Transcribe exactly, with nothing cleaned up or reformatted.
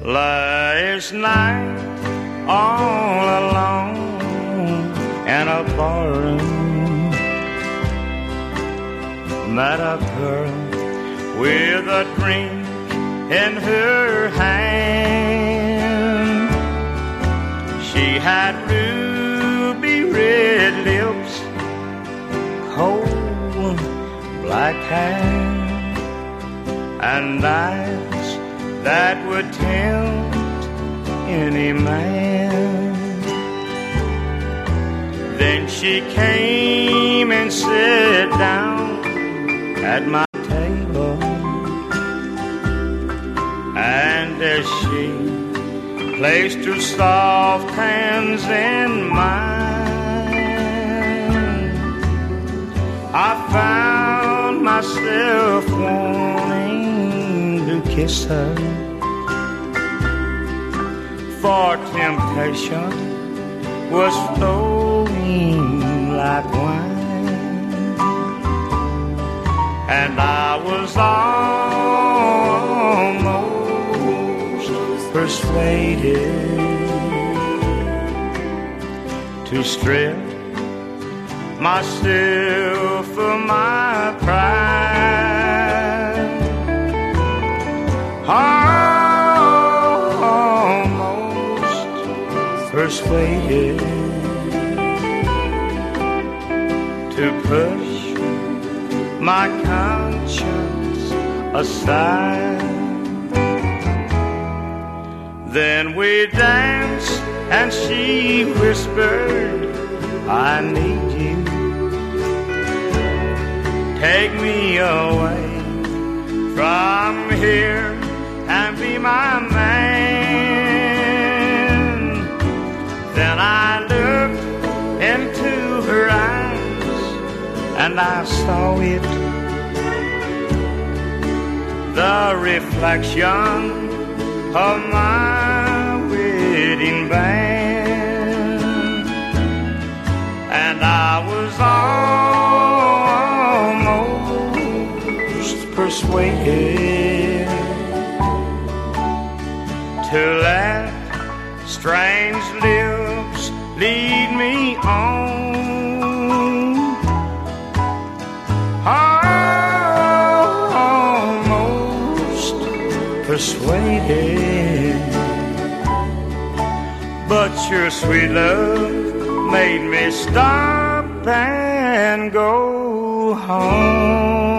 Last night, all alone in a barroom, met a girl with a drink in her hand. She had ruby red lips, cold black hair, and eyes that would tempt any man. Then she came and sat down at my table, and as she placed her soft hands in mine, I found myself wanting to kiss her, for temptation was flowing like wine, and I was almost persuaded to strip myself of my pride. Almost persuaded to push my conscience aside. Then we danced and she whispered, I need you, take me away from here and be my man. Then I looked into her eyes and I saw it, the reflection of my wedding band, and I was almost persuaded to let strange lips lead me on. Almost persuaded, but your sweet love made me stop and go home.